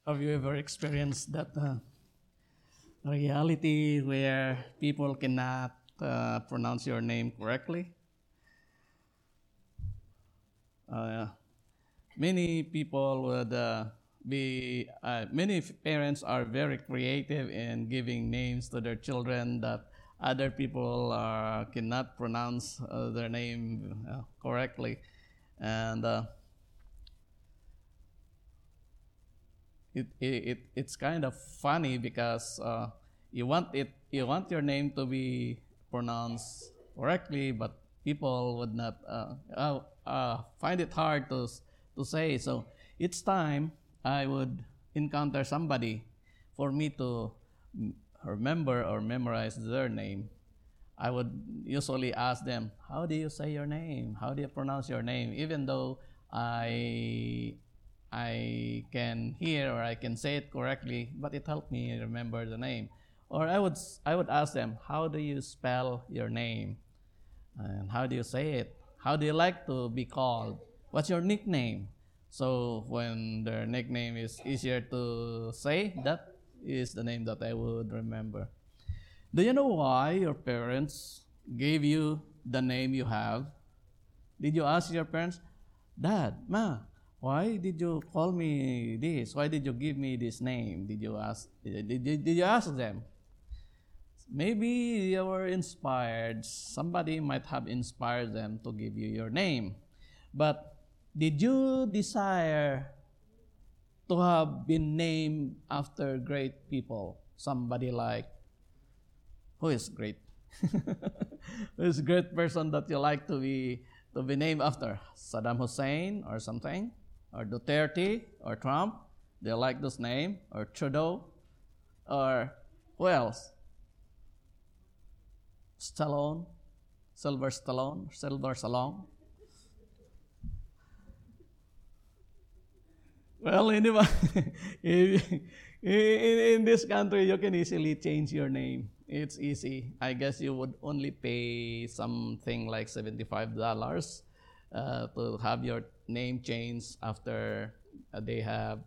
Have you ever experienced that reality where people cannot pronounce your name correctly? Uh, Many people would many parents are very creative in giving names to their children that other people cannot pronounce their name correctly. And it's kind of funny because you want your name to be pronounced correctly, but people would not find it hard to say. So each time I would encounter somebody for me to remember or memorize their name, I would usually ask them, "How do you say your name? How do you pronounce your name?" Even though I can hear or I can say it correctly, but it helped me remember the name. Or I would ask them, "How do you spell your name? And how do you say it? How do you like to be called? What's your nickname?" So when their nickname is easier to say, that is the name that I would remember. Do you know why your parents gave you the name you have? Did you ask your parents, "Dad, Ma, why did you call me this? Why did you give me this name?" Did you ask them? Maybe you were inspired. Somebody might have inspired them to give you your name. But did you desire to have been named after great people? Somebody like, who is great? Who is a great person that you like to be named after? Saddam Hussein or something? Or Duterte or Trump? Do you like this name? Or Trudeau? Or who else? Stallone? Sylvester Stallone? Well, anyway, in this country, you can easily change your name. It's easy. I guess you would only pay something like $75 to have your name changed after they have,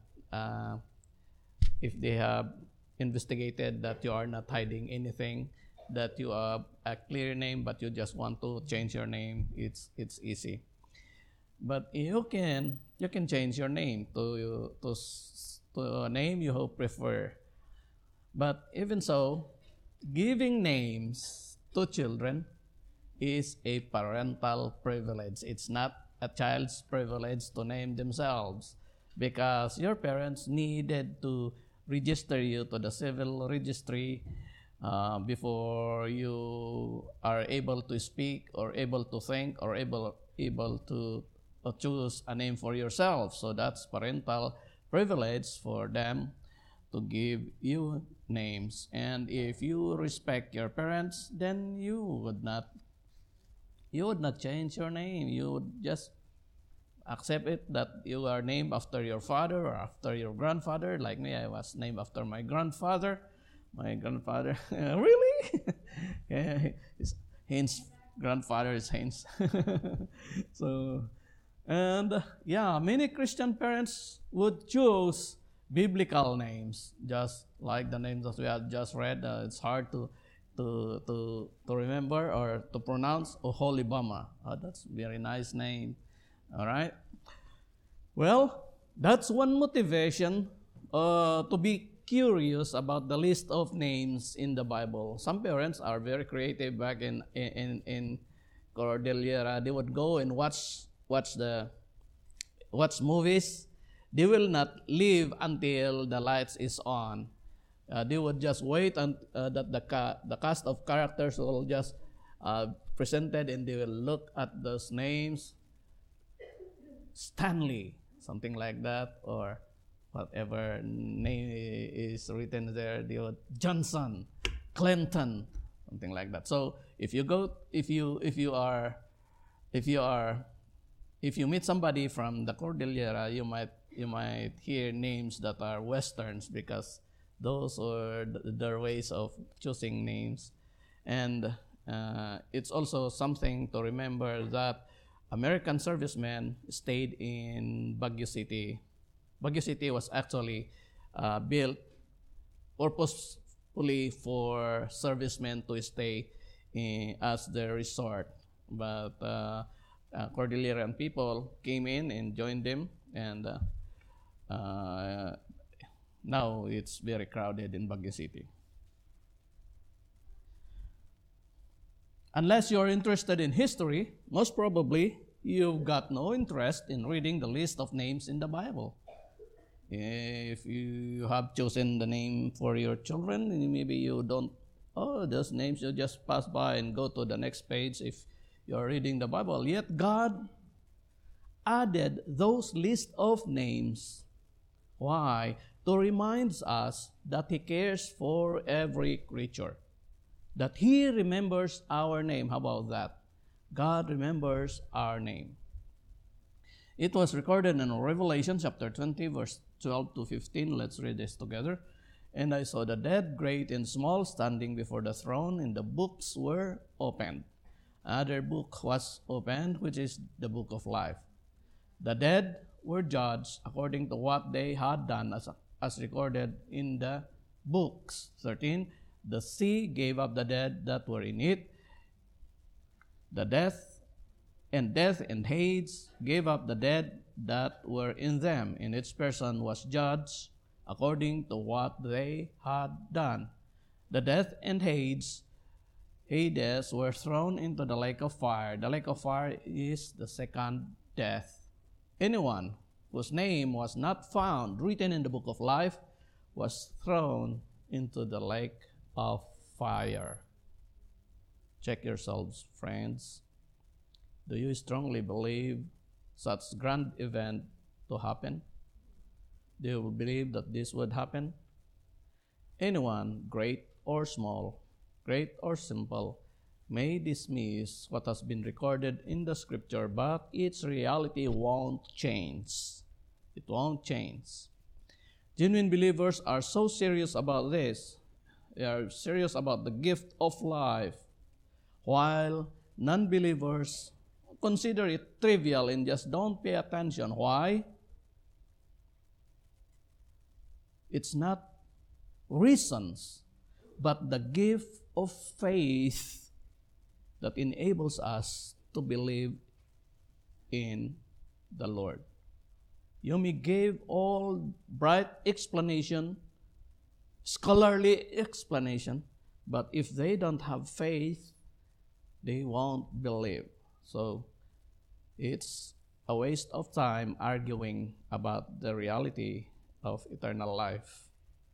if they have investigated that you are not hiding anything, that you have a clear name, but you just want to change your name. It's easy. But you can change your name to a name you prefer. But even so, giving names to children is a parental privilege. It's not a child's privilege to name themselves, because your parents needed to register you to the civil registry before you are able to speak or able to think or able to choose a name for yourself. So that's parental privilege for them to give you names. And if you respect your parents, then you would not change your name. You would just accept it that you are named after your father or after your grandfather. Like me, I was named after my grandfather. My grandfather, really? His Heinz grandfather is Heinz. So, and many Christian parents would choose biblical names, just like the names that we have just read. It's hard to remember or to pronounce. Oholibama. That's a very nice name. All right. Well, that's one motivation to be curious about the list of names in the Bible. Some parents are very creative. Back in Cordillera, they would go and watch movies. They will not leave until the lights is on. They would just wait that the cast of characters will just presented, and they will look at those names. Stanley, something like that, or whatever name is written there. They would Johnson, Clinton, something like that. So if you meet somebody from the Cordillera, you might hear names that are Westerns, because those are their ways of choosing names. And it's also something to remember that American servicemen stayed in Baguio City. Baguio City was actually built purposefully for servicemen to stay as their resort. But Cordilleran people came in and joined them, and now it's very crowded in Baguio City. Unless you're interested in history, most probably you've got no interest in reading the list of names in the Bible. If you have chosen the name for your children, maybe you don't, those names, you just pass by and go to the next page if you're reading the Bible. Yet God added those list of names. Why? To remind us that He cares for every creature. That He remembers our name. How about that? God remembers our name. It was recorded in Revelation chapter 20, verse 12 to 15. Let's read this together. And I saw the dead, great and small, standing before the throne, and the books were opened. Another book was opened, which is the book of life. The dead were judged according to what they had done, as recorded in the books. 13. The sea gave up the dead that were in it. The death and Hades gave up the dead that were in them, and each person was judged according to what they had done. The death and Hades were thrown into the lake of fire. The lake of fire is the second death. Anyone whose name was not found written in the book of life was thrown into the lake of fire. Check yourselves, friends. Do you strongly believe such grand event to happen? Do you believe that this would happen? Anyone, great or small, great or simple, may dismiss what has been recorded in the scripture, but its reality won't change. It won't change. Genuine believers are so serious about this. They are serious about the gift of life, while non-believers consider it trivial and just don't pay attention. Why? It's not reasons, but the gift of faith that enables us to believe in the Lord. You may give all bright explanation, scholarly explanation, but if they don't have faith, they won't believe. So it's a waste of time arguing about the reality of eternal life.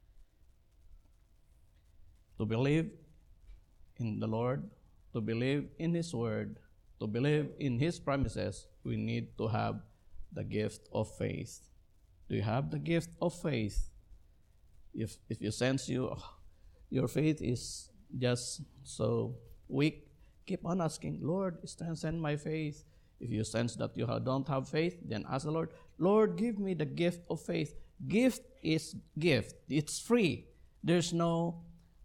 To believe in the Lord, to believe in His Word, to believe in His promises, we need to have the gift of faith. Do you have the gift of faith? If you sense your faith is just so weak, keep on asking, Lord, strengthen my faith. If you sense that you don't have faith, then ask the Lord, Lord, give me the gift of faith. Gift is gift. It's free. There's no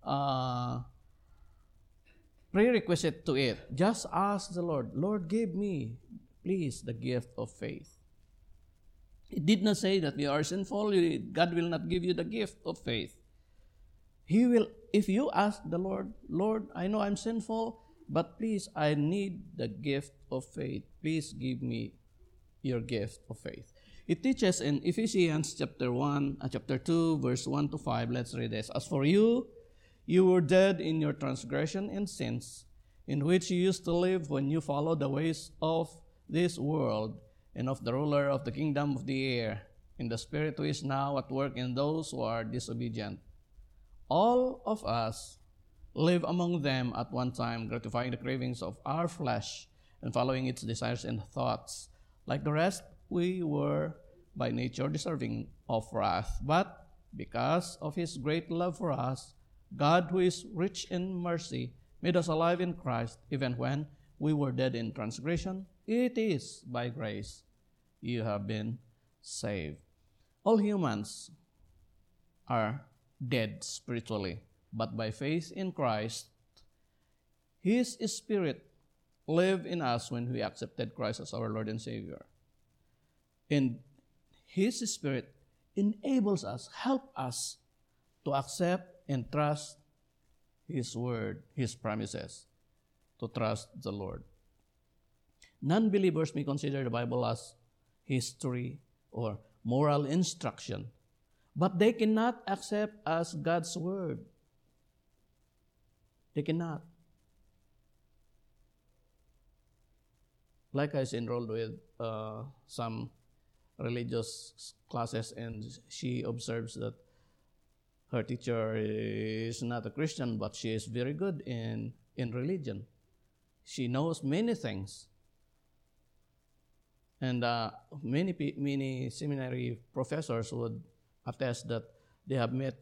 prerequisite to it. Just ask the Lord, Lord, give me, please, the gift of faith. It did not say that you are sinful, God will not give you the gift of faith. He will, if you ask the Lord, Lord, I know I'm sinful, but please, I need the gift of faith. Please give me your gift of faith. It teaches in Ephesians chapter 2, verse 1 to 5. Let's read this. As for you, you were dead in your transgression and sins, in which you used to live when you followed the ways of this world and of the ruler of the kingdom of the air, in the spirit who is now at work in those who are disobedient. All of us live among them at one time, gratifying the cravings of our flesh and following its desires and thoughts. Like the rest, we were by nature deserving of wrath. But because of His great love for us, God, who is rich in mercy, made us alive in Christ, even when we were dead in transgression. It is by grace you have been saved. All humans are dead spiritually, but by faith in Christ, His Spirit lived in us when we accepted Christ as our Lord and Savior. And His Spirit enables us, help us to accept and trust His word, His promises, to trust the Lord. Non-believers may consider the Bible as history or moral instruction, but they cannot accept as God's word. They cannot. Like I was enrolled with some religious classes, and she observes that her teacher is not a Christian, but she is very good in religion. She knows many things. And many seminary professors would attest that they have met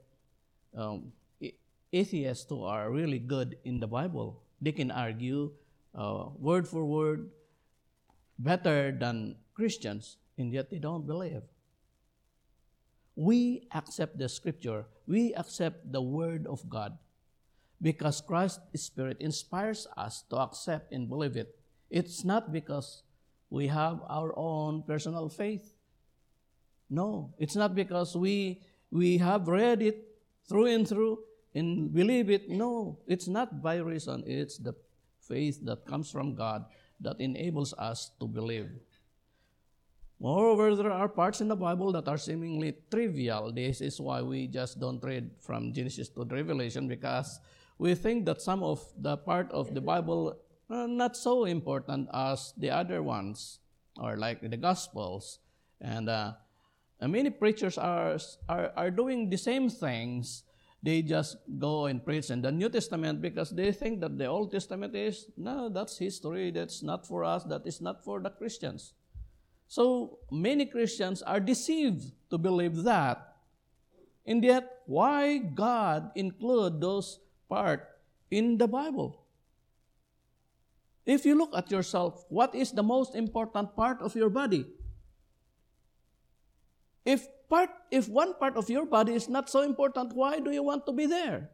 atheists who are really good in the Bible. They can argue word for word better than Christians, and yet they don't believe. We accept the Scripture. We accept the Word of God because Christ's Spirit inspires us to accept and believe it. It's not because we have our own personal faith. No, it's not because we have read it through and through and believe it. No, it's not by reason. It's the faith that comes from God that enables us to believe. Moreover, there are parts in the Bible that are seemingly trivial. This is why we just don't read from Genesis to Revelation, because we think that some of the part of the Bible are not so important as the other ones, or like the Gospels. And many preachers are doing the same things. They just go and preach in the New Testament because they think that the Old Testament is, no, that's history, that's not for us, that is not for the Christians. So many Christians are deceived to believe that. And yet, why God include those parts in the Bible? If you look at yourself, what is the most important part of your body? If one part of your body is not so important, why do you want to be there?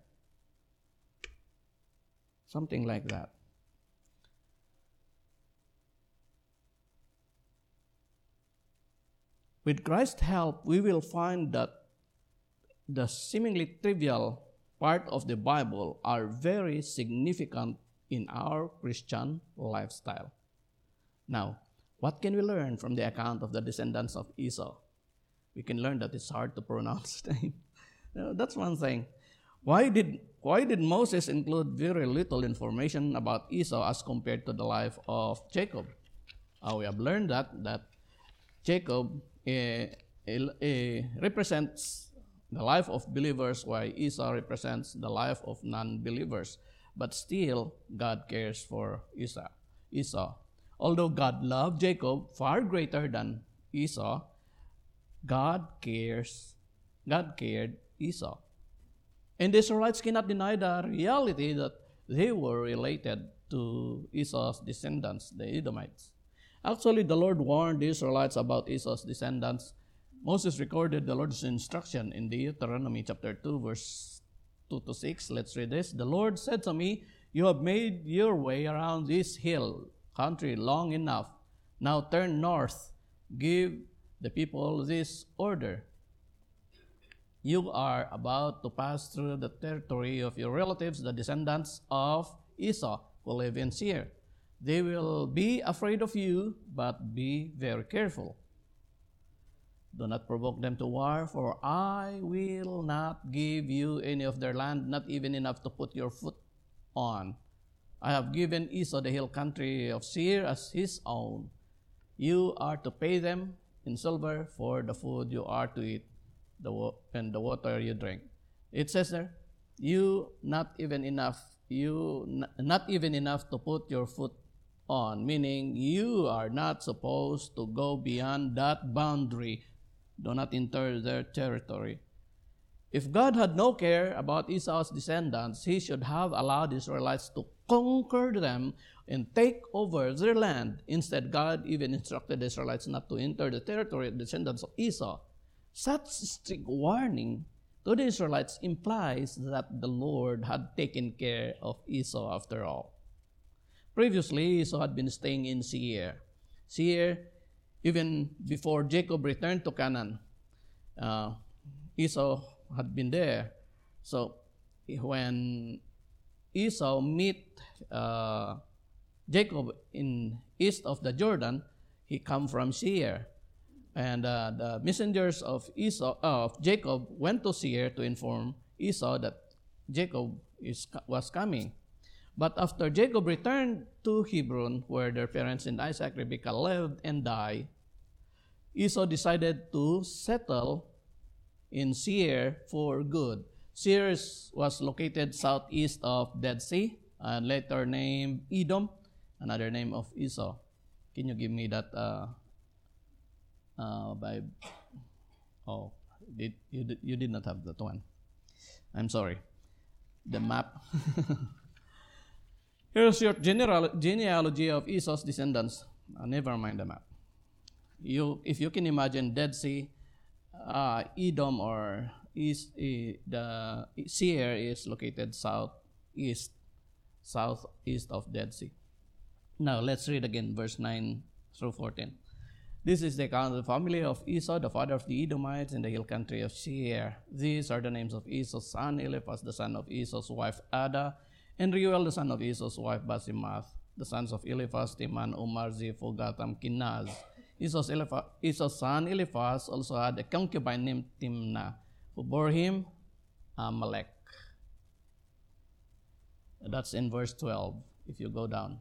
Something like that. With Christ's help, we will find that the seemingly trivial part of the Bible are very significant in our Christian lifestyle. Now, what can we learn from the account of the descendants of Esau? We can learn that it's hard to pronounce the name. That's one thing. Why did Moses include very little information about Esau as compared to the life of Jacob? We have learned that Jacob represents the life of believers, while Esau represents the life of non-believers. But still, God cares for Esau. Although God loved Jacob far greater than Esau, God cared Esau. And the Israelites cannot deny the reality that they were related to Esau's descendants, the Edomites. Actually, the Lord warned the Israelites about Esau's descendants. Moses recorded the Lord's instruction in Deuteronomy chapter 2, verse 2 to 6. Let's read this. The Lord said to me, "You have made your way around this hill country long enough. Now turn north. Give the people this order. You are about to pass through the territory of your relatives, the descendants of Esau, who live in Seir. They will be afraid of you, but be very careful. Do not provoke them to war, for I will not give you any of their land, not even enough to put your foot on. I have given Esau the hill country of Seir as his own. You are to pay them in silver for the food you are to eat and the water you drink." It says there, not even enough to put your foot on, meaning you are not supposed to go beyond that boundary. Do not enter their territory. If God had no care about Esau's descendants, he should have allowed the Israelites to conquer them and take over their land. Instead, God even instructed the Israelites not to enter the territory of the descendants of Esau. Such strict warning to the Israelites implies that the Lord had taken care of Esau after all. Previously, Esau had been staying in Seir. Seir, even before Jacob returned to Canaan. uh, Esau had been there. So when Esau meet Jacob in east of the Jordan, he come from Seir. And the messengers of Jacob went to Seir to inform Esau that Jacob was coming. But after Jacob returned to Hebron, where their parents and Isaac, Rebekah lived and died, Esau decided to settle in Seir for good. Seir was located southeast of Dead Sea, and later named Edom, another name of Esau. Can you give me that by? Oh, you did not have that one. I'm sorry. The map. Here's your genealogy of Esau's descendants. Never mind the map. If you can imagine Dead Sea, Edom or the Seir is located southeast of Dead Sea. Now let's read again verse 9 through 14. This is the account of the family of Esau, the father of the Edomites in the hill country of Seir. These are the names of Esau's son, Eliphaz, the son of Esau's wife Ada, and Reuel, the son of Esau's wife Basemath. The sons of Eliphaz, Teman, Omar, Zepho, Gatam, Kenaz. Esau's son Eliphaz also had a concubine named Timnah, who bore him Amalek. That's in verse 12, if you go down.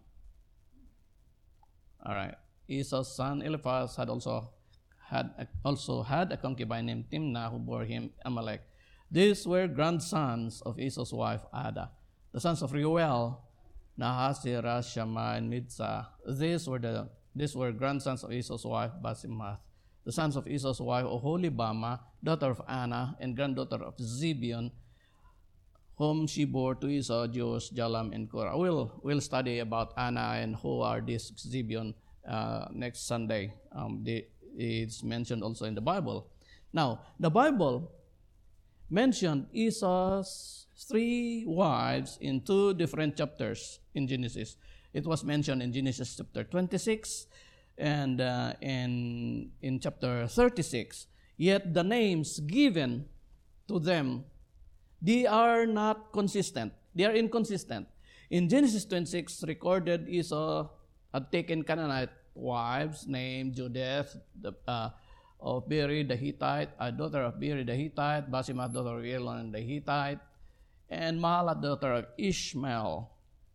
All right. Esau's son Eliphaz had also had a concubine named Timnah, who bore him Amalek. These were grandsons of Esau's wife Ada. The sons of Reuel, Nahasirah, Shammah, and Mitzah. These were grandsons of Esau's wife Basemath. The sons of Esau's wife Oholibamah, daughter of Anna, and granddaughter of Zibeon, whom she bore to Esau, Joash, Jalam, and Korah. We'll study about Anna and who are these Zibeon next Sunday. It's mentioned also in the Bible. Now, the Bible mentioned Esau's 3 wives in 2 different chapters in Genesis. It was mentioned in Genesis chapter 26 and in chapter 36. Yet the names given to them, they are not consistent. They are inconsistent. In Genesis 26, recorded Esau had taken Canaanite wives named Judith of Beeri the Hittite, a daughter of Beeri the Hittite, Basemath, daughter of Elon the Hittite, and Mahalat, daughter of Ishmael.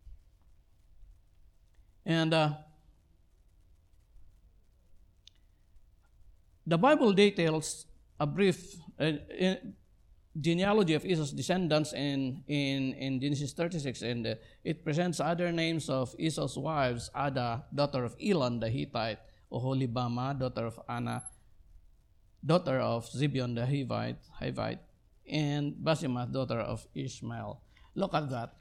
And the Bible details a brief genealogy of Esau's descendants in Genesis 36, and it presents other names of Esau's wives: Ada, daughter of Elon the Hittite, Oholibamah, daughter of Anna, daughter of Zibeon the Hivite, and Basemath, daughter of Ishmael. Look at that.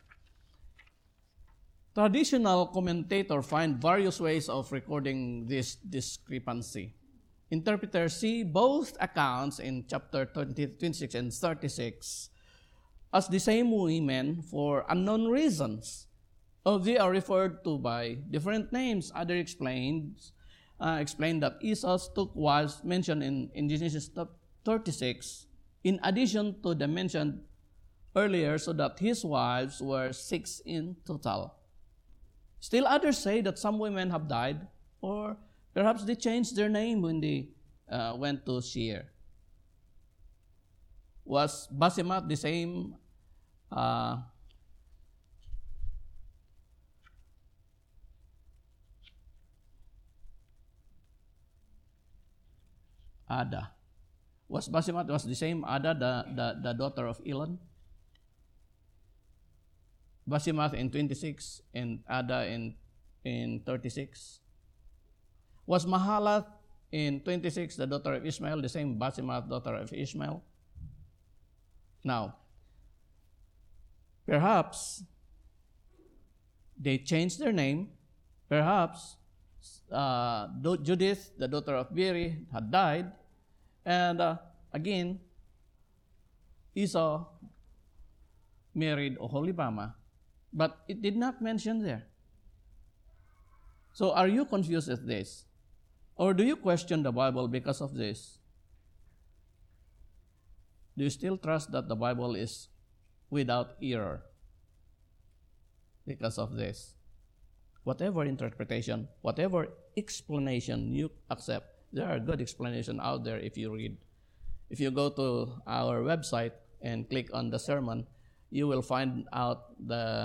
Traditional commentators find various ways of recording this discrepancy. Interpreters see both accounts in chapter 26 and 36 as the same women for unknown reasons. They are referred to by different names. Others explain that Esau's took wives mentioned in Genesis 36 in addition to the mentioned earlier, so that his wives were 6 in total. Still others say that some women have died, or perhaps they changed their name when they went to Seir. Was Basemath the same Ada? Was Basemath the same Ada, the daughter of Elon? Basemath in 26 and Ada in 36. Was Mahalath in 26 the daughter of Ishmael, the same Basemath, daughter of Ishmael? Now, perhaps they changed their name. Perhaps Judith, the daughter of Beeri, had died. And again, Esau married Oholibamah, but it did not mention there. So are you confused with this? Or do you question the Bible because of this? Do you still trust that the Bible is without error because of this? Whatever interpretation, whatever explanation you accept, there are good explanations out there if you read. If you go to our website and click on the sermon, you will find out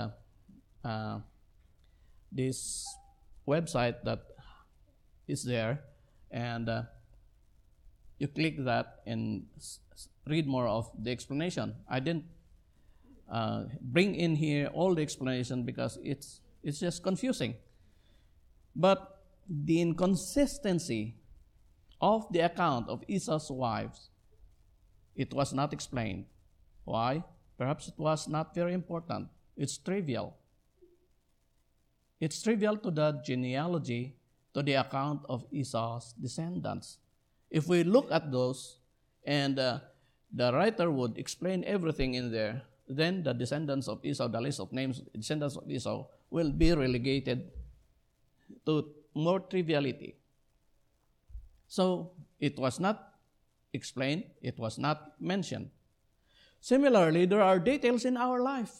this website that is there, and you click that and read more of the explanation. I didn't bring in here all the explanation because it's just confusing. But the inconsistency of the account of Esau's wives, it was not explained. Why? Perhaps it was not very important. It's trivial. It's trivial to the genealogy, to the account of Esau's descendants. If we look at those, and the writer would explain everything in there, then the descendants of Esau, the list of names, descendants of Esau, will be relegated to more triviality. So it was not explained, it was not mentioned. Similarly, there are details in our life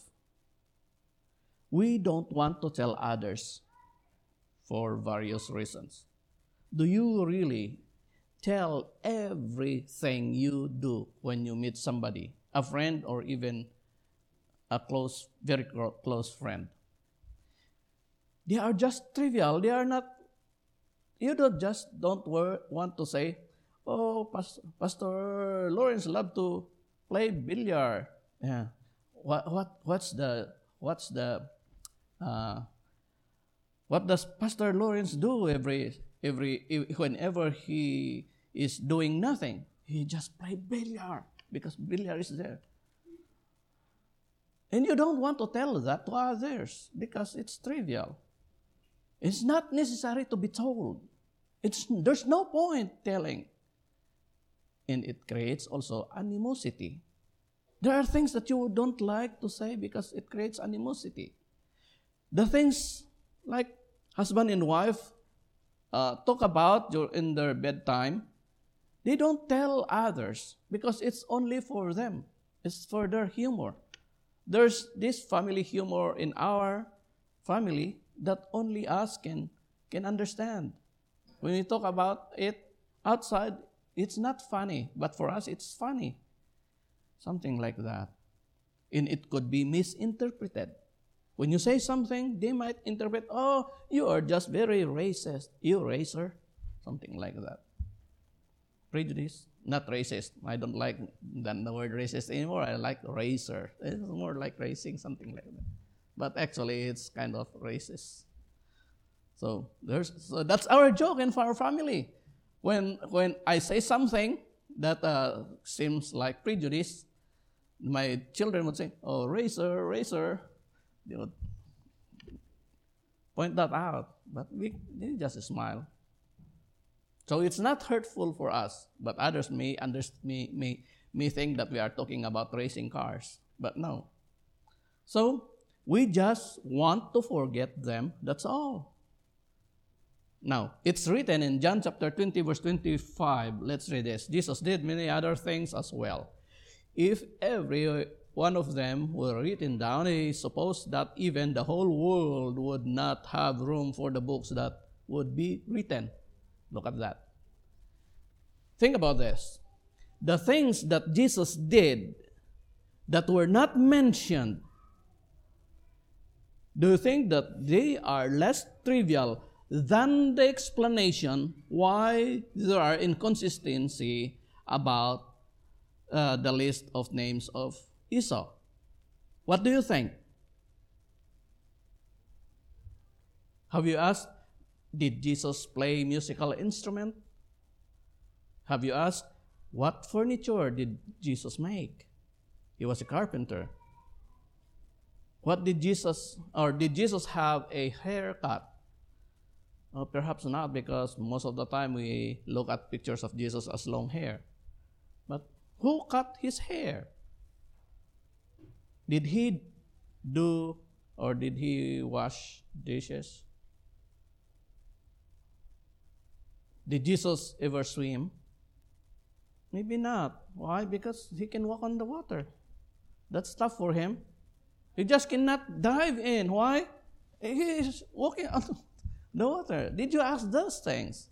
we don't want to tell others for various reasons. Do you really tell everything you do when you meet somebody, a friend or even a very close friend? They are just trivial. They are not, you don't want to say, oh, Pastor Lawrence loved to play billiard. Yeah. What does Pastor Lawrence do whenever he is doing nothing? He just play billiard because billiard is there. And you don't want to tell that to others because it's trivial. It's not necessary to be told. There's no point telling. And it creates also animosity. There are things that you don't like to say because it creates animosity. The things like husband and wife talk about in their bedtime, they don't tell others because it's only for them. It's for their humor. There's this family humor in our family that only us can understand. When we talk about it outside, it's not funny, but for us it's funny. Something like that. And it could be misinterpreted. When you say something, they might interpret, oh, you are just very racist. You racer. Something like that. Prejudice, not racist. I don't like the word racist anymore. I like racer. It's more like racing, something like that. But actually, it's kind of racist. So that's our joke in our family. When I say something that seems like prejudice, my children would say, oh, racer. They would point that out, but they just smile. So it's not hurtful for us, but others may think that we are talking about racing cars, but no. So we just want to forget them, that's all. Now, it's written in John chapter 20, verse 25. Let's read this. Jesus did many other things as well. If every one of them were written down, he supposed that even the whole world would not have room for the books that would be written. Look at that. Think about this. The things that Jesus did that were not mentioned, do you think that they are less trivial than the explanation why there are inconsistency about the list of names of Esau? What do you think? Have you asked, did Jesus play musical instrument? Have you asked, what furniture did Jesus make? He was a carpenter. Did Jesus have a haircut? Perhaps not, because most of the time we look at pictures of Jesus as long hair. But who cut his hair? Did he do or did he wash dishes? Did Jesus ever swim? Maybe not. Why? Because he can walk on the water. That's tough for him. He just cannot dive in. Why? He is walking on the water. Did you ask those things?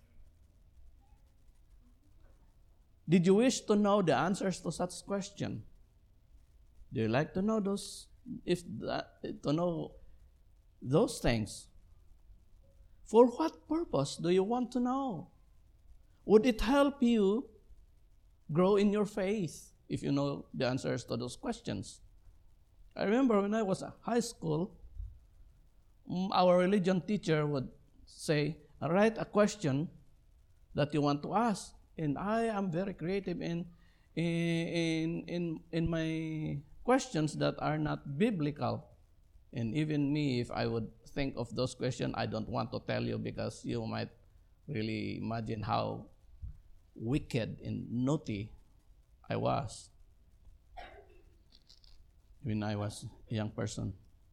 Did you wish to know the answers to such question? Do you like to know to know those things? For what purpose do you want to know? Would it help you grow in your faith if you know the answers to those questions? I remember when I was at high school, our religion teacher would say, write a question that you want to ask. And I am very creative in my questions that are not biblical. And even me, if I would think of those questions, I don't want to tell you because you might really imagine how wicked and naughty I was when I was a young person.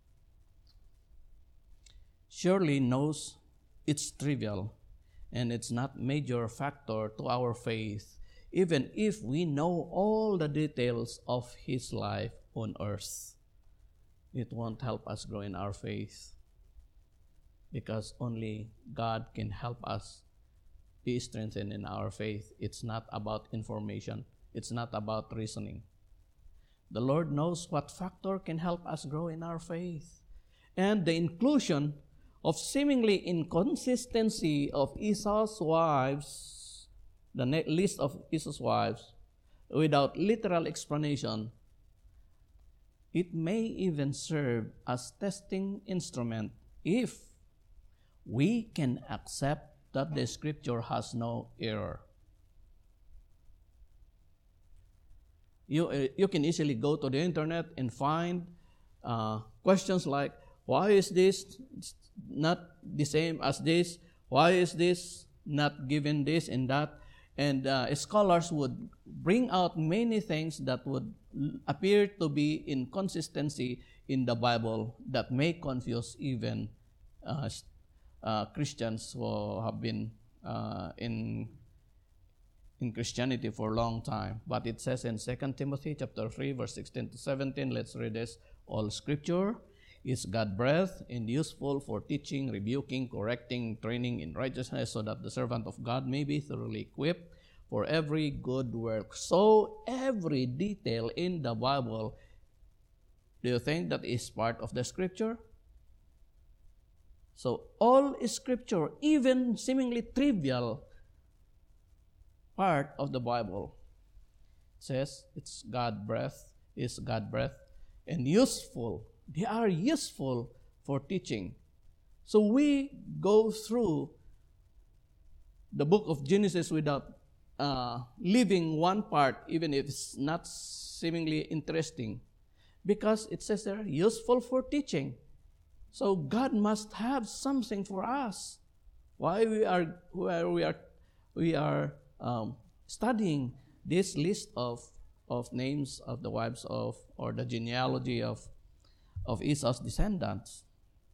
Surely knows it's trivial and it's not major factor to our faith, even if we know all the details of his life on earth. It won't help us grow in our faith because only God can help us be strengthened in our faith. It's not about information. It's not about reasoning. The Lord knows what factor can help us grow in our faith. And the inclusion of seemingly inconsistency of Esau's wives, the list of Esau's wives, without literal explanation, it may even serve as testing instrument if we can accept that the scripture has no error. You can easily go to the internet and find questions like, why is this not the same as this? Why is this not given this and that? And scholars would bring out many things that would appear to be inconsistency in the Bible that may confuse even Christians who have been in Christianity for a long time. But it says in 2 Timothy chapter 3, verse 16 to 17, let's read this. All scripture is God-breathed and useful for teaching, rebuking, correcting, training in righteousness, so that the servant of God may be thoroughly equipped for every good work. So every detail in the Bible, do you think that is part of the scripture? So all scripture, even seemingly trivial part of the Bible, says it's God-breathed, and useful. They are useful for teaching. So we go through the book of Genesis without leaving one part, even if it's not seemingly interesting, because it says they're useful for teaching. So God must have something for us. Why we are studying this list of names of the wives of, or the genealogy of Esau's descendants.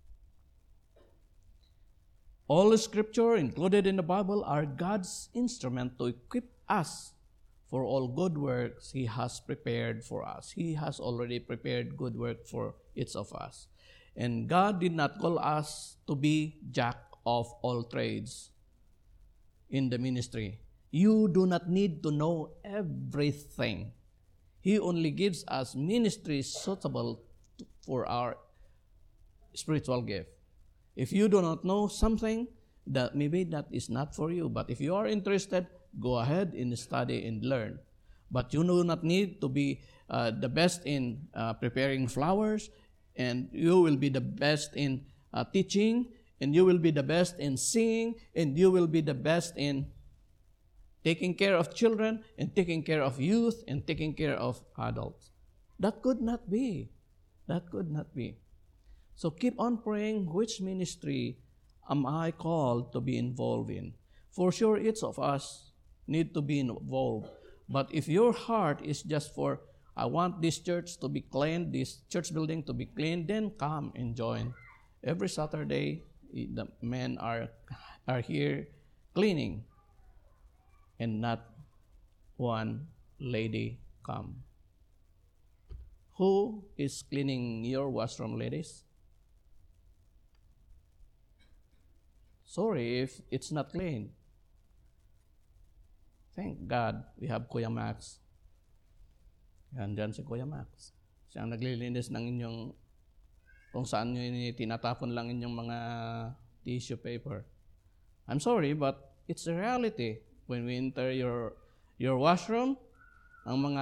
All scripture included in the Bible are God's instrument to equip us for all good works He has prepared for us. He has already prepared good work for each of us. And God did not call us to be jack of all trades in the ministry. You do not need to know everything. He only gives us ministries suitable for our spiritual gift. If you do not know something, that maybe that is not for you. But if you are interested, go ahead and study and learn. But you do not need to be the best in preparing flowers, and you will be the best in teaching, and you will be the best in singing, and you will be the best in taking care of children, and taking care of youth, and taking care of adults. That could not be. That could not be. So keep on praying, which ministry am I called to be involved in? For sure, each of us need to be involved. But if your heart is just for, I want this church to be clean, this church building to be clean, then come and join. Every Saturday, the men are here cleaning and not one lady come. Who is cleaning your washroom, ladies? Sorry if it's not clean. Thank God we have Kuya Max. Yan dyan si Kuya Max. Siya ang naglilinis ng inyong, kung saan nyo tinatapon lang inyong mga tissue paper. I'm sorry, but it's a reality. When we enter your washroom, ang mga,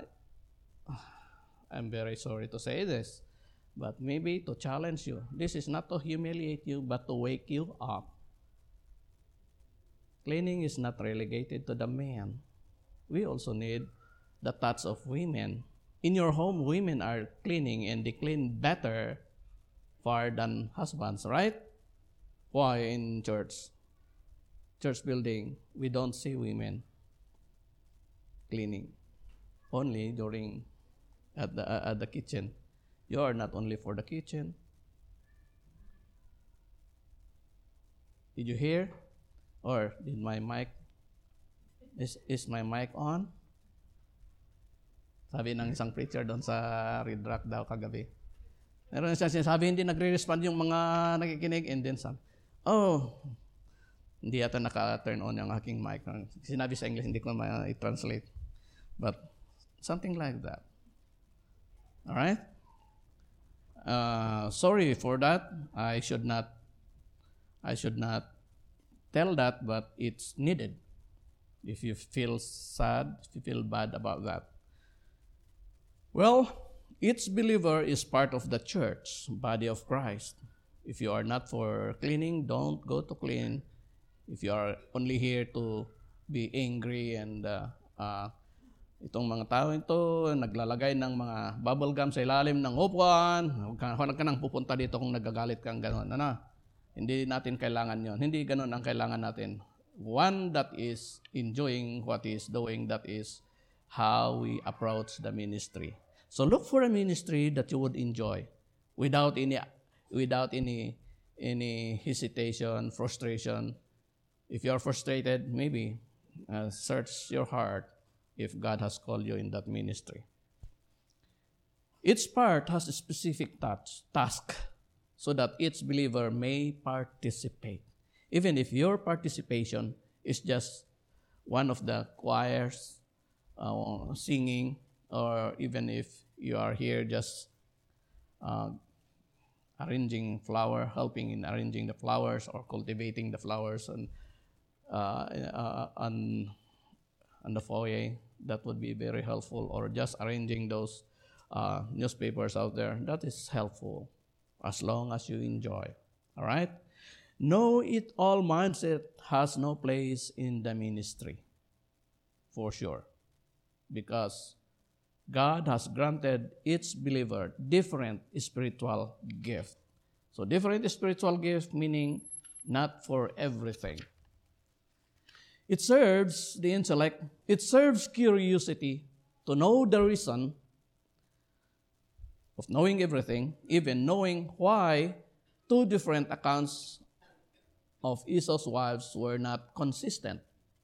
I'm very sorry to say this, but maybe to challenge you. This is not to humiliate you, but to wake you up. Cleaning is not relegated to the man. We also need the touch of women. In your home, women are cleaning and they clean better far than husbands, right? Why in church building, we don't see women cleaning? Only during at the kitchen. You are not only for the kitchen. Did you hear? Or did my mic, is my mic on? Sabi ng isang preacher doon sa Red Rock daw kagabi. Meron siya sinasabi, hindi nagre-respond yung mga nakikinig, and then some, hindi yata naka-turn on yung aking mic. Sinabi sa English, hindi ko ma-translate. But something like that. Alright? Sorry for that. I should not tell that, but it's needed. If you feel sad, if you feel bad about that. Well, each believer is part of the church, body of Christ. If you are not for cleaning, don't go to clean. If you are only here to be angry and itong mga tao ito, naglalagay ng mga bubble gum sa ilalim ng upuan, huwag ka nang pupunta dito kung nagagalit kang gano'n. Hindi natin kailangan yon. Hindi gano'n ang kailangan natin. One that is enjoying what he is doing, that is how we approach the ministry. So look for a ministry that you would enjoy without any hesitation, frustration. If you are frustrated, maybe search your heart if God has called you in that ministry. Each part has a specific task so that each believer may participate. Even if your participation is just one of the choirs singing, or even if you are here just helping in arranging the flowers or cultivating the flowers on the foyer, that would be very helpful. Or just arranging those newspapers out there, that is helpful as long as you enjoy. All right? Know-it-all mindset has no place in the ministry, for sure, because God has granted each believer different spiritual gift. So different spiritual gift meaning not for everything. It serves the intellect. It serves curiosity to know the reason of knowing everything, even knowing why two different accounts of Esau's wives were not consistent.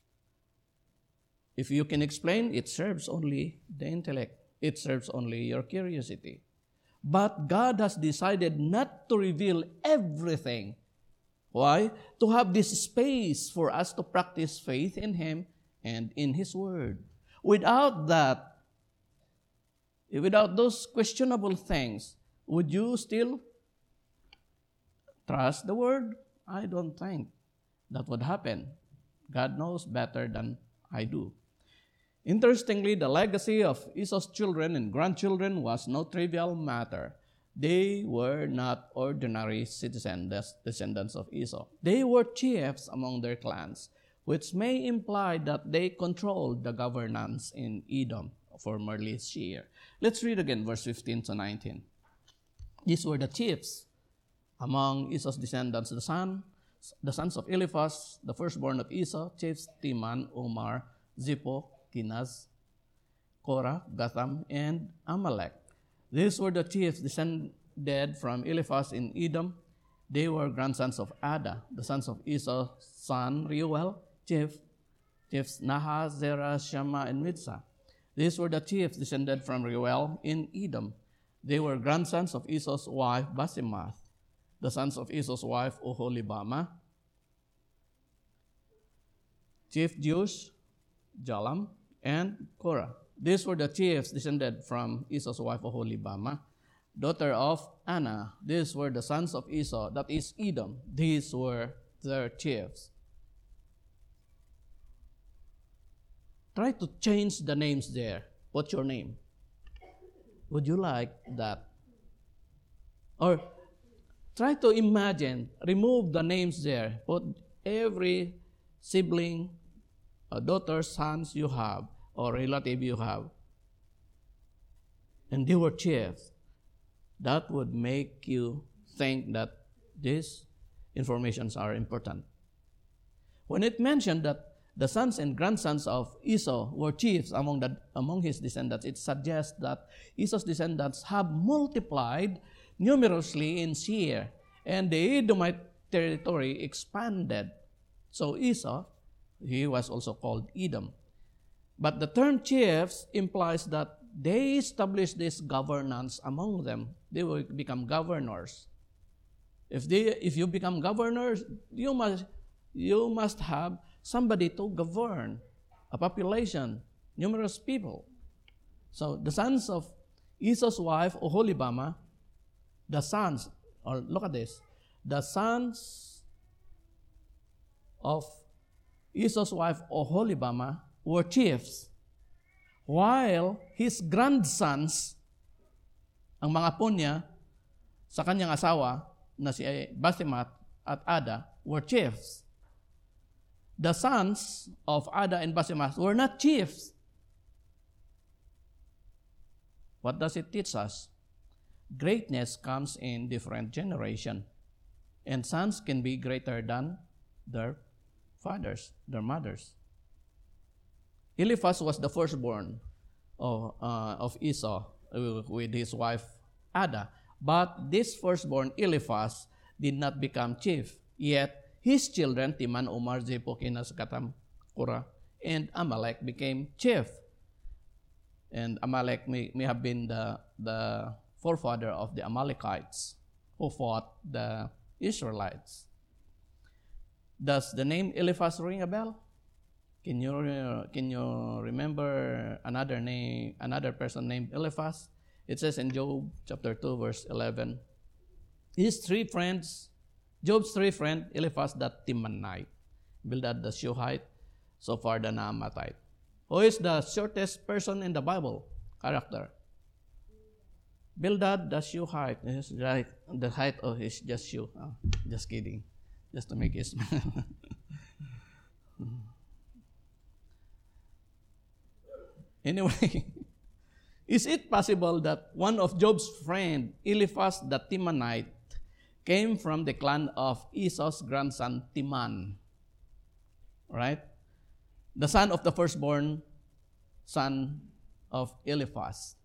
If you can explain, it serves only the intellect. It serves only your curiosity. But God has decided not to reveal everything. Why? To have this space for us to practice faith in Him and in His Word. Without that, without those questionable things, would you still trust the Word? I don't think that would happen. God knows better than I do. Interestingly, the legacy of Esau's children and grandchildren was no trivial matter. They were not ordinary citizens, descendants of Esau. They were chiefs among their clans, which may imply that they controlled the governance in Edom, formerly Seir. Let's read again verse 15 to 19. These were the chiefs among Esau's descendants, the sons of Eliphaz, the firstborn of Esau, chiefs Teman, Omar, Zippo, Kenaz, Korah, Gatham, and Amalek. These were the chiefs descended from Eliphaz in Edom. They were grandsons of Ada, the sons of Esau's son Reuel, chief Chiefs Naha, Zerah, Shammah, and Mitzah. These were the chiefs descended from Reuel in Edom. They were grandsons of Esau's wife, Basemath, the sons of Esau's wife, Oholibamah, chief Jeush, Jalam, and Korah. These were the chiefs descended from Esau's wife, Oholibamah, daughter of Anna. These were the sons of Esau, that is Edom. These were their chiefs. Try to change the names there. What's your name? Would you like that? Or try to imagine, remove the names there. Put every sibling, daughter, sons you have, or relative you have. And they were chiefs. That would make you think that these informations are important. When it mentioned that the sons and grandsons of Esau were chiefs among his descendants, it suggests that Esau's descendants have multiplied numerously in Seir, and the Edomite territory expanded. So Esau, he was also called Edom. But the term chiefs implies that they established this governance among them. They will become governors. If you become governors, you must have somebody to govern a population, numerous people. So the sons of Esau's wife, Oholibamah, the sons of Esau's wife, Oholibamah, were chiefs, while his grandsons, ang mga apo niya, sa kanyang asawa, na si Basemath at Ada, were chiefs. The sons of Ada and Basemath were not chiefs. What does it teach us? Greatness comes in different generation, and sons can be greater than their fathers, their mothers. Eliphaz was the firstborn of Esau with his wife Ada, but this firstborn Eliphaz did not become chief. Yet his children, Timan, Omar, Zepho, Kenas, Gatam, Korah, and Amalek became chief. And Amalek may have been the forefather of the Amalekites who fought the Israelites. Does the name Eliphaz ring a bell? Can you remember another person named Eliphaz? It says in Job chapter 2, verse 11, Job's three friends, Eliphaz the Temanite, Bildad the Shuhite, Zophar the Naamathite. Who is the shortest person in the Bible character? Bildad the Shuhite. Is right. The height of his just Shu. Oh, just kidding. Just to make it smile. Anyway, is it possible that one of Job's friends, Eliphaz the Temanite, came from the clan of Esau's grandson Timan? Right? The son of the firstborn son of Eliphaz.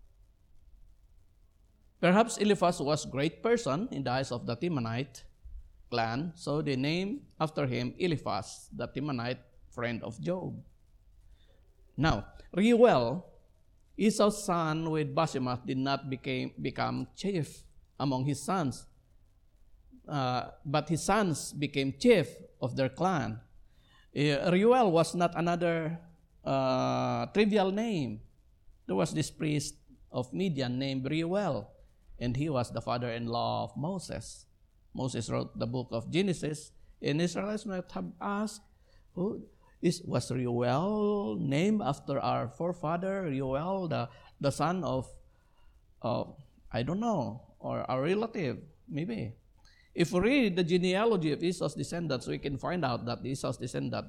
Perhaps Eliphaz was a great person in the eyes of the Temanite clan, so they named after him Eliphaz, the Temanite friend of Job. Now, Reuel, Esau's son with Basemath, did not become chief among his sons, but his sons became chief of their clan. Reuel was not another trivial name. There was this priest of Midian named Reuel, and he was the father-in-law of Moses. Moses wrote the book of Genesis, and Israelites might have asked, was Reuel named after our forefather, Reuel, the son of I don't know, or our relative, maybe. If we read the genealogy of Esau's descendants, we can find out that Esau's descendants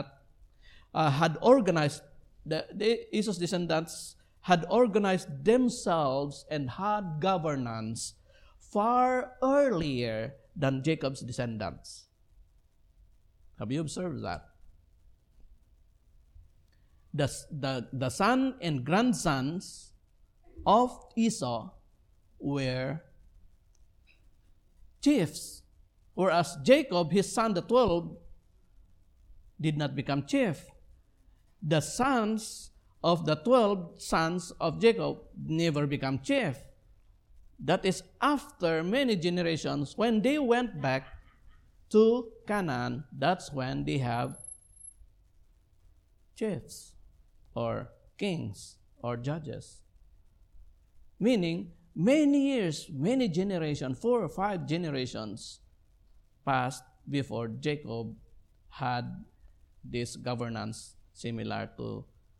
Esau's descendants had organized themselves and had governance far earlier than Jacob's descendants. Have you observed that? The son and grandsons of Esau were chiefs, whereas Jacob, his son, the 12, did not become chief. the sons of the 12 sons of Jacob never become chief. That is after many generations, when they went back to Canaan, that's when they have chiefs or kings or judges. Meaning, many years, many generations, 4 or 5 generations passed before Jacob had this governance similar to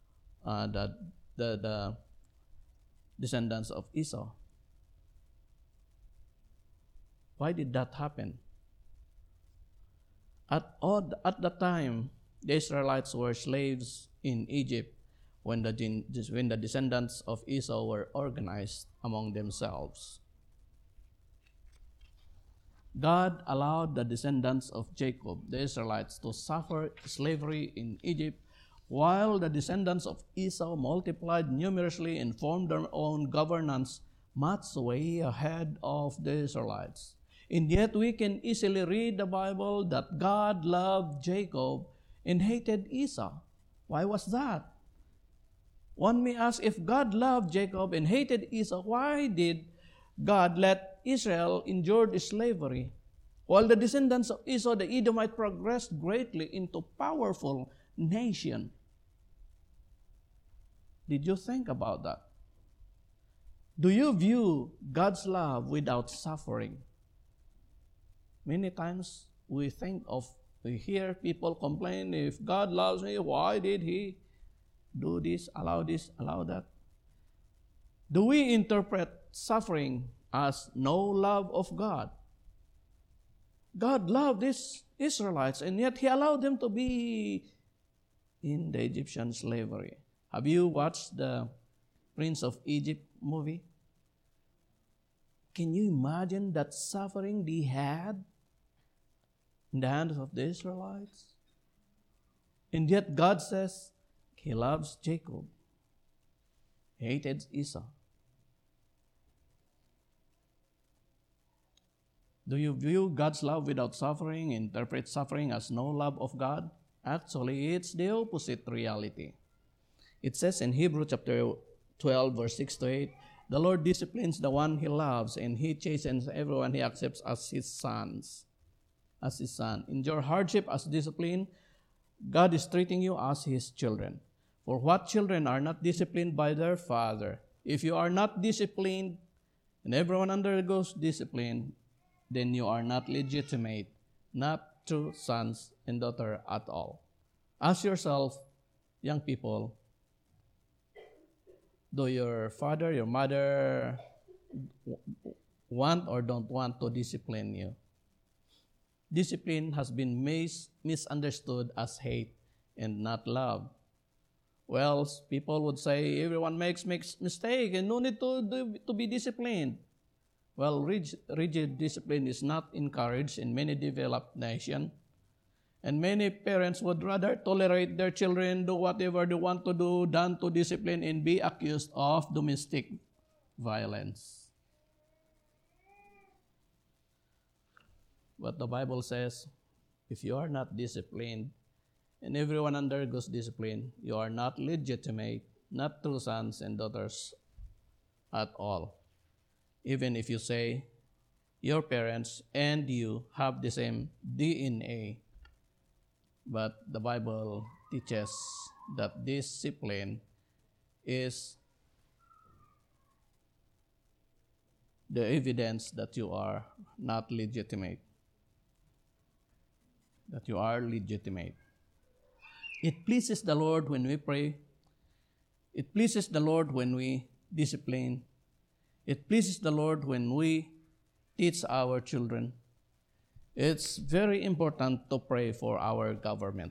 the descendants of Esau. Why did that happen? At the time, the Israelites were slaves in Egypt when the descendants of Esau were organized among themselves. God allowed the descendants of Jacob, the Israelites, to suffer slavery in Egypt, while the descendants of Esau multiplied numerously and formed their own governance much way ahead of the Israelites. And yet we can easily read the Bible that God loved Jacob and hated Esau. Why was that? One may ask, if God loved Jacob and hated Esau, why did God let Israel endure slavery? While the descendants of Esau, the Edomite, progressed greatly into powerful nation. Did you think about that? Do you view God's love without suffering? Many times we hear people complain, if God loves me, why did He do this, allow that? Do we interpret suffering as no love of God? God loved these Israelites, and yet He allowed them to be in the Egyptian slavery. Have you watched the Prince of Egypt movie? Can you imagine that suffering they had in the hands of the Israelites? And yet God says He loves Jacob, He hated Esau. Do you view God's love without suffering, interpret suffering as no love of God? Actually, it's the opposite reality. It says in Hebrews chapter 12, verse 6 to 8, the Lord disciplines the one He loves, and He chastens everyone He accepts as His sons. As His son. Endure hardship as discipline. God is treating you as His children. For what children are not disciplined by their father? If you are not disciplined, and everyone undergoes discipline, then you are not legitimate, not true sons and daughters at all. Ask yourself, young people, do your father, your mother want or don't want to discipline you? Discipline has been misunderstood as hate and not love. Well, people would say everyone makes mistake and no need to be disciplined. Well, rigid discipline is not encouraged in many developed nations. And many parents would rather tolerate their children do whatever they want to do than to discipline and be accused of domestic violence. But the Bible says, if you are not disciplined, and everyone undergoes discipline, you are not legitimate, not true sons and daughters at all. Even if you say your parents and you have the same DNA, but the Bible teaches that discipline is the evidence that you are not legitimate, that you are legitimate. It pleases the Lord when we pray. It pleases the Lord when we discipline. It pleases the Lord when we teach our children. It's very important to pray for our government,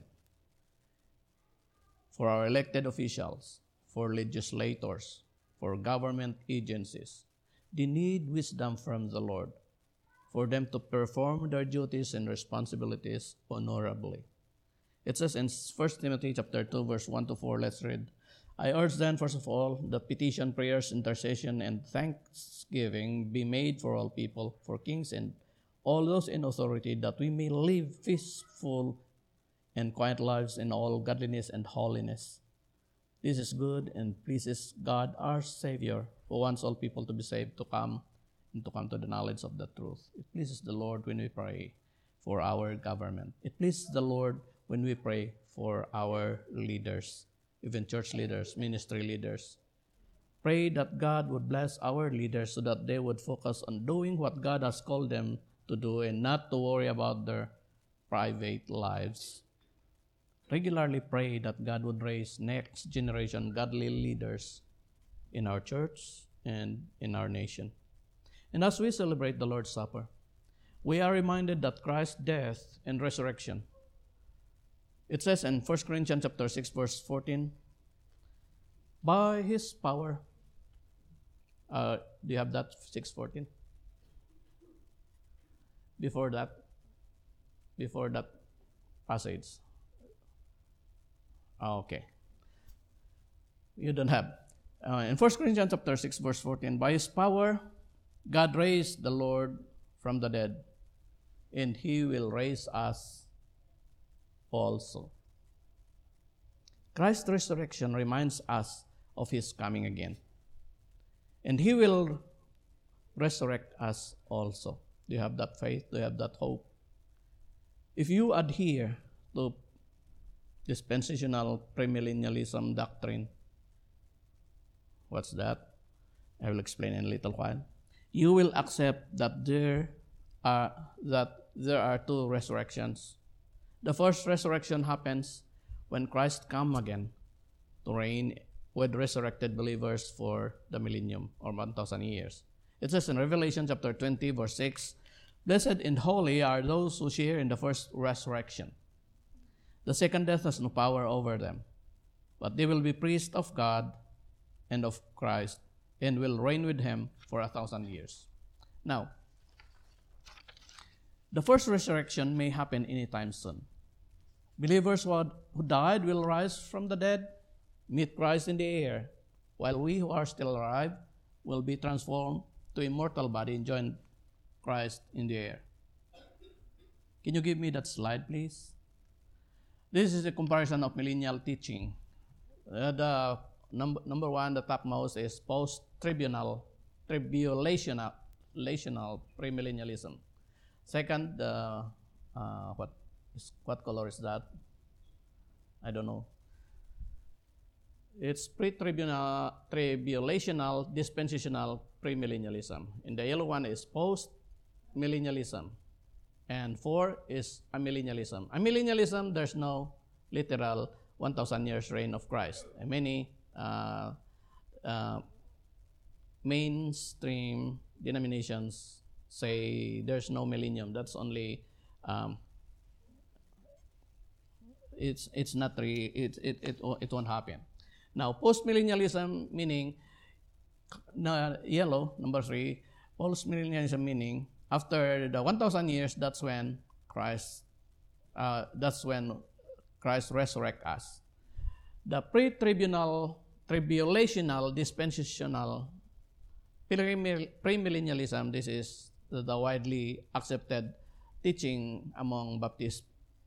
for our elected officials, for legislators, for government agencies. They need wisdom from the Lord for them to perform their duties and responsibilities honorably. It says in 1 Timothy chapter 2, verse 1 to 4, let's read. I urge then, first of all, that petition, prayers, intercession, and thanksgiving be made for all people, for kings and all those in authority, that we may live peaceful and quiet lives in all godliness and holiness. This is good and pleases God our Savior, who wants all people to be saved, to come to the knowledge of the truth. It pleases the Lord when we pray for our government. It pleases the Lord when we pray for our leaders, even church leaders, ministry leaders. Pray that God would bless our leaders so that they would focus on doing what God has called them to do and not to worry about their private lives. Regularly pray that God would raise next generation godly leaders in our church and in our nation. And as we celebrate the Lord's Supper, we are reminded that Christ's death and resurrection. It says in 1 Corinthians chapter 6, verse 14, by His power. Do you have that 6:14? Before that passage. Okay. You don't have. In 1 Corinthians chapter 6, verse 14, by His power, God raised the Lord from the dead, and He will raise us also. Christ's resurrection reminds us of His coming again. And He will resurrect us also. Do you have that faith? Do you have that hope? If you adhere to dispensational premillennialism doctrine, what's that? I will explain in a little while. You will accept that there are two resurrections. The first resurrection happens when Christ comes again to reign with resurrected believers for the millennium or 1,000 years. It says in Revelation chapter 20, verse 6, blessed and holy are those who share in the first resurrection. The second death has no power over them, but they will be priests of God and of Christ and will reign with Him for 1,000 years. Now, the first resurrection may happen anytime soon. Believers who died will rise from the dead, meet Christ in the air, while we who are still alive will be transformed to immortal body and join Christ in the air. Can you give me that slide, please? This is a comparison of millennial teaching. The number one, the topmost, is post-tribulational premillennialism. Second, what color is that? I don't know. It's pre-tribulational dispensational premillennialism. And the yellow one is post-millennialism. And 4 is amillennialism. Amillennialism, there's no literal 1,000 years reign of Christ. And many mainstream denominations say there's no millennium. That's only it's not it won't happen. Now, post-millennialism meaning yellow, number 3, post-millennialism meaning after the 1,000 years, that's when Christ resurrect us. The pre-tribulational dispensational premillennialism, this is the widely accepted teaching among Baptist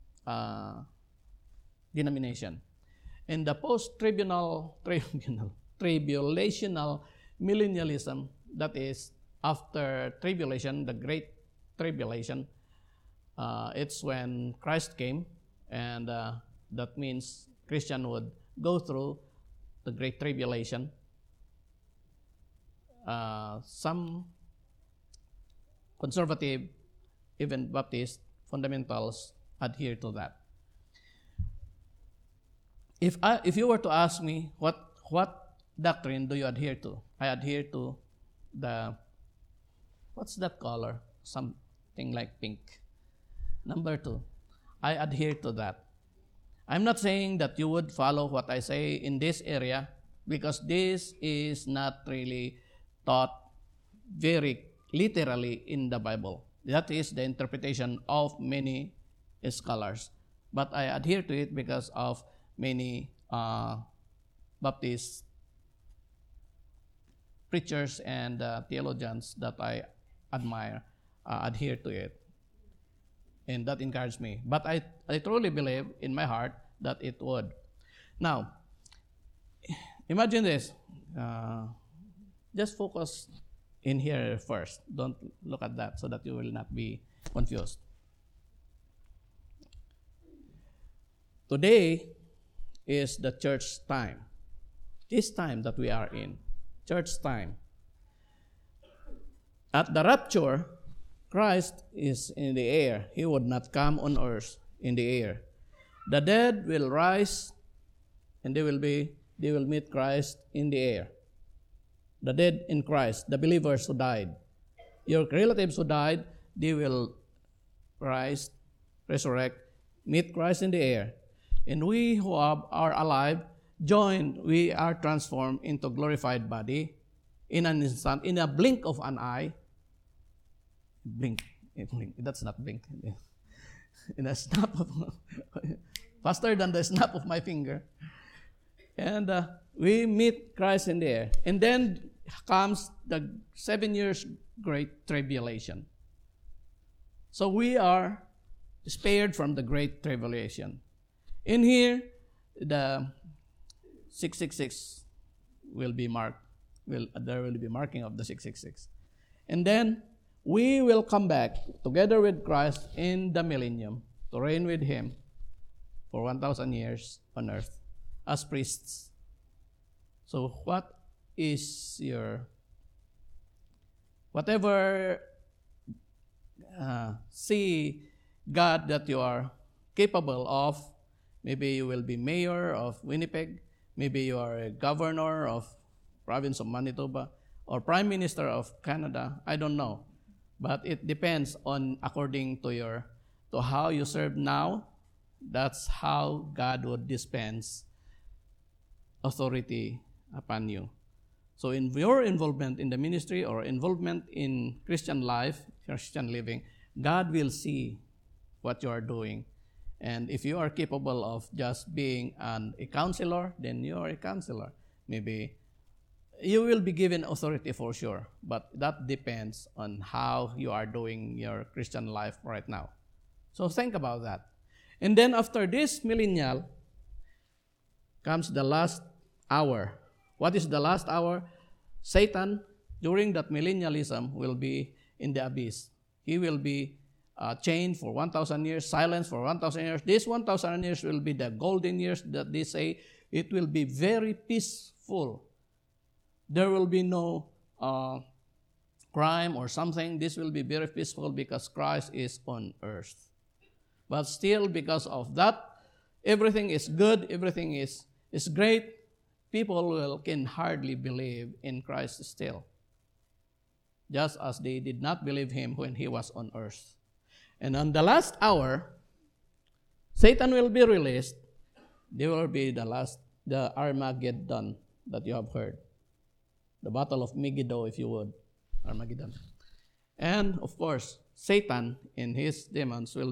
denomination. In the post-tribulational millennialism, that is after tribulation, the great tribulation, it's when Christ came, and that means Christian would go through the great tribulation. Some conservative, even Baptist fundamentals adhere to that. If you were to ask me what doctrine do you adhere to, I adhere to the, what's that color? Something like pink. Number 2, I adhere to that. I'm not saying that you would follow what I say in this area, because this is not really taught very literally in the Bible. That is the interpretation of many scholars. But I adhere to it because of many Baptist preachers and theologians that I admire adhere to it. And that encouraged me. But I truly believe in my heart that it would. Now, imagine this. Just focus in here first. Don't look at that so that you will not be confused. Today is the church time. This time that we are in, church time. At the rapture, Christ is in the air. He would not come on earth in the air. The dead will rise, and they will meet Christ in the air. The dead in Christ, the believers who died. Your relatives who died, they will rise, resurrect, meet Christ in the air. And we who are alive, we are transformed into glorified body in an instant, in a blink of an eye. Blink. That's not blink. In a snap of, faster than the snap of my finger. And we meet Christ in the air. And then comes the 7 years great tribulation. So we are spared from the great tribulation. In here, the 666 will be marked. There will be marking of the 666. And then we will come back together with Christ in the millennium to reign with Him for 1,000 years on earth as priests. So what is your, whatever see God that you are capable of, maybe you will be mayor of Winnipeg, maybe you are a governor of province of Manitoba, or prime minister of Canada, I don't know. But it depends on according to how you serve now. That's how God would dispense authority upon you. So in your involvement in the ministry or involvement in Christian life, Christian living, God will see what you are doing. And if you are capable of just being a counselor, then you are a counselor. Maybe you will be given authority for sure, but that depends on how you are doing your Christian life right now. So think about that. And then after this millennial comes the last hour. What is the last hour? Satan, during that millennialism, will be in the abyss. He will be chained for 1,000 years, silenced for 1,000 years. This 1,000 years will be the golden years that they say. It will be very peaceful. There will be no crime or something. This will be very peaceful because Christ is on earth. But still, because of that, everything is good, everything is great. People can hardly believe in Christ still, just as they did not believe Him when He was on earth. And on the last hour, Satan will be released. There will be the Armageddon that you have heard. The battle of Megiddo, if you would. Armageddon. And, of course, Satan and his demons will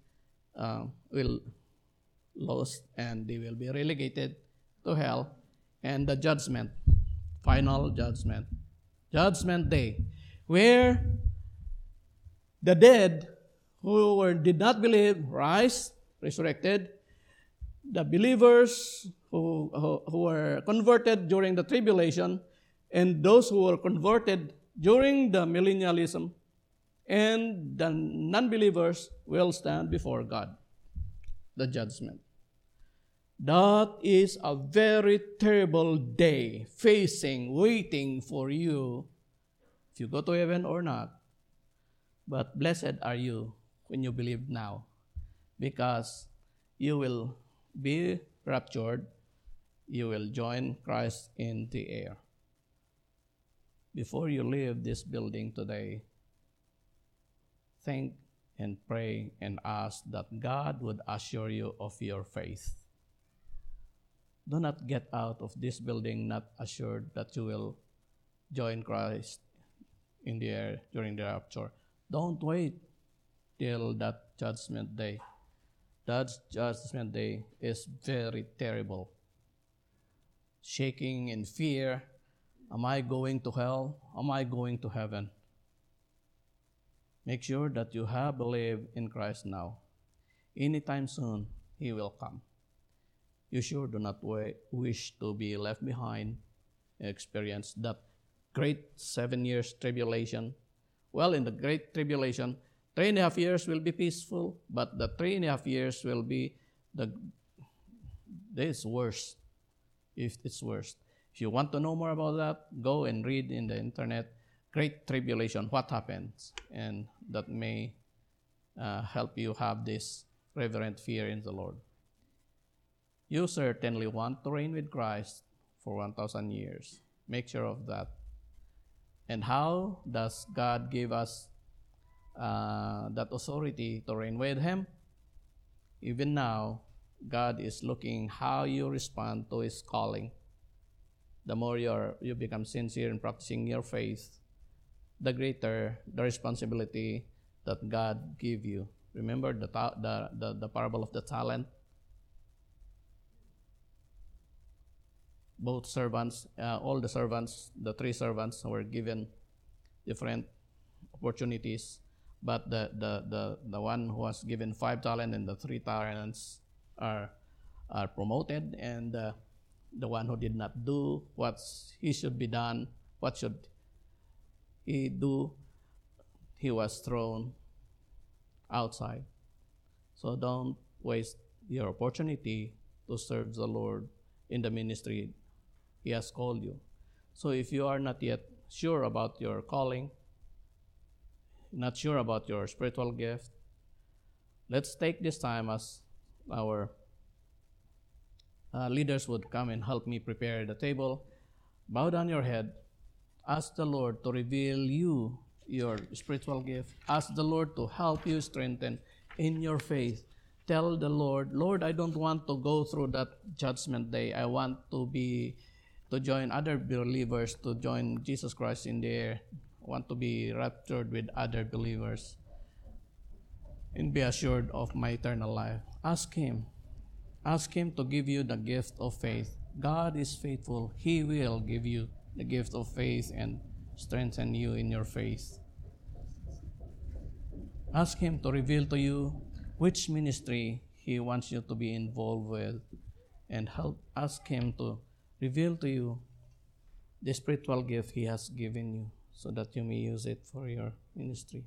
lost, and they will be relegated to hell. And the judgment, final judgment, Judgment Day, where the dead who did not believe rise, resurrected. The believers who were converted during the tribulation, and those who were converted during the millennialism, and the non-believers will stand before God, the judgment. That is a very terrible day waiting for you, if you go to heaven or not. But blessed are you when you believe now, because you will be raptured, you will join Christ in the air. Before you leave this building today, think and pray and ask that God would assure you of your faith. Do not get out of this building not assured that you will join Christ in the air during the rapture. Don't wait till that judgment day. That judgment day is very terrible. Shaking in fear. Am I going to hell? Am I going to heaven? Make sure that you have believed in Christ now. Anytime soon, He will come. You sure do not wish to be left behind, experience that great 7 years tribulation. Well, in the great tribulation, 3.5 years will be peaceful, but the 3.5 years will be this worst, if it's worst. If you want to know more about that, go and read in the internet, Great Tribulation, what happens, and that may help you have this reverent fear in the Lord. You certainly want to reign with Christ for 1,000 years. Make sure of that. And how does God give us that authority to reign with Him? Even now, God is looking how you respond to His calling. The more you become sincere in practicing your faith, the greater the responsibility that God give you. Remember the parable of the talent? Both servants, all the servants, the 3 servants were given different opportunities, but the one who was given 5 talents and the 3 talents are promoted, and the one who did not do what he should be done, what should he do, he was thrown outside. So don't waste your opportunity to serve the Lord in the ministry He has called you. So if you are not yet sure about your calling, not sure about your spiritual gift, let's take this time as our leaders would come and help me prepare the table. Bow down your head. Ask the Lord to reveal you your spiritual gift. Ask the Lord to help you strengthen in your faith. Tell the Lord, Lord, I don't want to go through that judgment day. I want to join other believers, to join Jesus Christ in the air. I want to be raptured with other believers and be assured of my eternal life. Ask Him. Ask Him to give you the gift of faith. God is faithful. He will give you the gift of faith and strengthen you in your faith. Ask Him to reveal to you which ministry He wants you to be involved with, and ask Him to reveal to you the spiritual gift He has given you so that you may use it for your ministry.